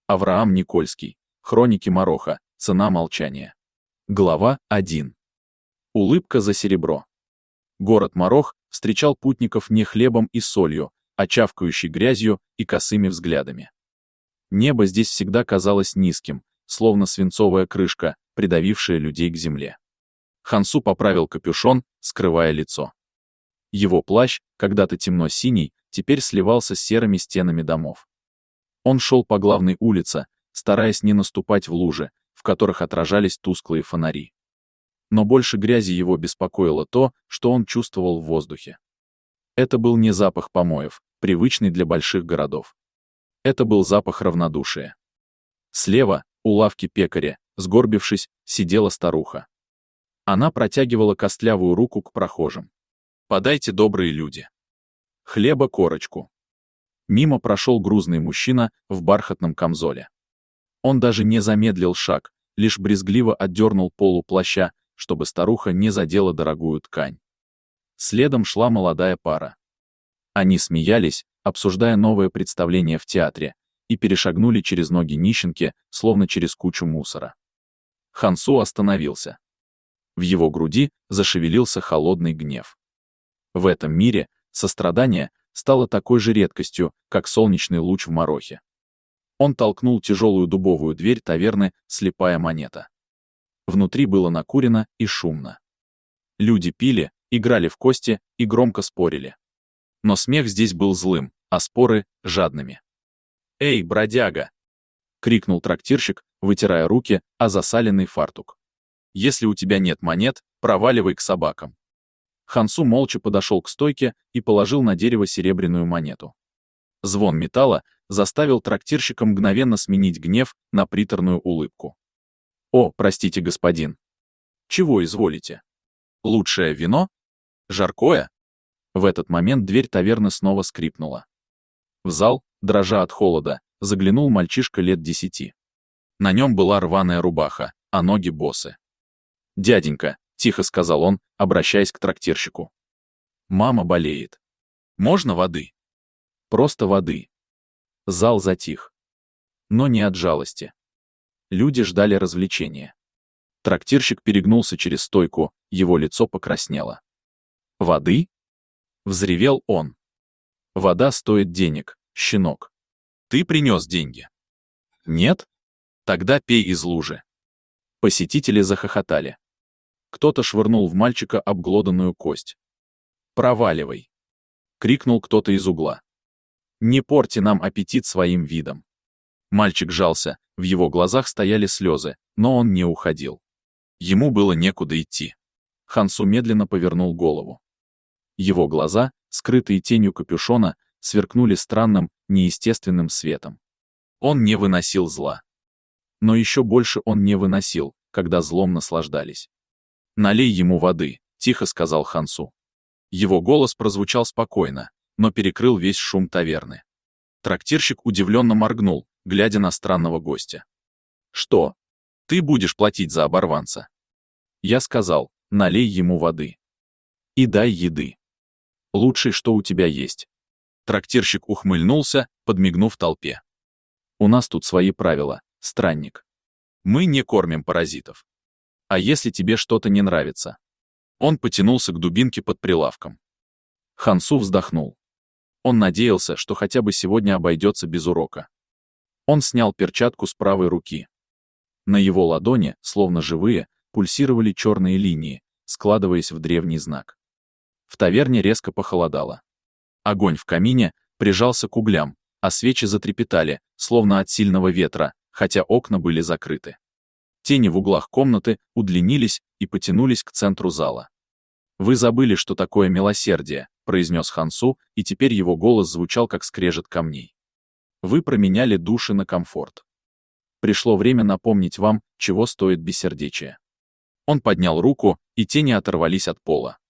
Авраам Никольский. Хроники Мороха. Цена молчания. Глава 1. Улыбка за серебро. Город Морох встречал путников не хлебом и солью, а чавкающей грязью и косыми взглядами. Небо здесь всегда казалось низким, словно свинцовая крышка, придавившая людей к земле. Хансу поправил капюшон, скрывая лицо. Его плащ, когда-то темно-синий, теперь сливался с серыми стенами домов. Он шел по главной улице, стараясь не наступать в лужи, в которых отражались тусклые фонари. Но больше грязи его беспокоило то, что он чувствовал в воздухе. Это был не запах помоев, привычный для больших городов. Это был запах равнодушия. Слева, у лавки пекаря, сгорбившись, сидела старуха. Она протягивала костлявую руку к прохожим. «Подайте, добрые люди. Хлеба корочку». Мимо прошел грузный мужчина в бархатном камзоле. Он даже не замедлил шаг, лишь брезгливо отдернул полу плаща, чтобы старуха не задела дорогую ткань. Следом шла молодая пара. Они смеялись, обсуждая новое представление в театре, и перешагнули через ноги нищенки, словно через кучу мусора. Хансу остановился. В его груди зашевелился холодный гнев. В этом мире сострадание стало такой же редкостью, как солнечный луч в Морохе. Он толкнул тяжелую дубовую дверь таверны «Слепая монета». Внутри было накурено и шумно. Люди пили, играли в кости и громко спорили. Но смех здесь был злым, а споры — жадными. «Эй, бродяга!» — крикнул трактирщик, вытирая руки о засаленный фартук. «Если у тебя нет монет, проваливай к собакам». Хансу молча подошел к стойке и положил на дерево серебряную монету. Звон металла заставил трактирщика мгновенно сменить гнев на приторную улыбку. «О, простите, господин. Чего изволите? Лучшее вино? Жаркое?» В этот момент дверь таверны снова скрипнула. В зал, дрожа от холода, заглянул мальчишка лет 10. На нем была рваная рубаха, а ноги босы. «Дяденька», — тихо сказал он, обращаясь к трактирщику. «Мама болеет. Можно воды?» Просто воды. Зал затих. Но не от жалости. Люди ждали развлечения. Трактирщик перегнулся через стойку, его лицо покраснело. «Воды?» — взревел он. «Вода стоит денег, щенок. Ты принес деньги?» «Нет? Тогда пей из лужи». Посетители захохотали. Кто-то швырнул в мальчика обглоданную кость. «Проваливай!» — крикнул кто-то из угла. «Не порти нам аппетит своим видом». Мальчик жался, в его глазах стояли слезы, но он не уходил. Ему было некуда идти. Хансу медленно повернул голову. Его глаза, скрытые тенью капюшона, сверкнули странным, неестественным светом. Он не выносил зла. Но еще больше он не выносил, когда злом наслаждались. «Налей ему воды», — тихо сказал Хансу. Его голос прозвучал спокойно, но перекрыл весь шум таверны. Трактирщик удивленно моргнул, глядя на странного гостя. «Что? Ты будешь платить за оборванца?» Я сказал: «Налей ему воды. И дай еды. Лучшее, что у тебя есть». Трактирщик ухмыльнулся, подмигнув толпе. «У нас тут свои правила, странник. Мы не кормим паразитов. А если тебе что-то не нравится?» Он потянулся к дубинке под прилавком. Хансу вздохнул. Он надеялся, что хотя бы сегодня обойдется без урока. Он снял перчатку с правой руки. На его ладони, словно живые, пульсировали черные линии, складываясь в древний знак. В таверне резко похолодало. Огонь в камине прижался к углям, а свечи затрепетали, словно от сильного ветра, хотя окна были закрыты. Тени в углах комнаты удлинились и потянулись к центру зала. «Вы забыли, что такое милосердие», — произнес Хансу, и теперь его голос звучал как скрежет камней. «Вы променяли души на комфорт. Пришло время напомнить вам, чего стоит бессердечие». Он поднял руку, и тени оторвались от пола.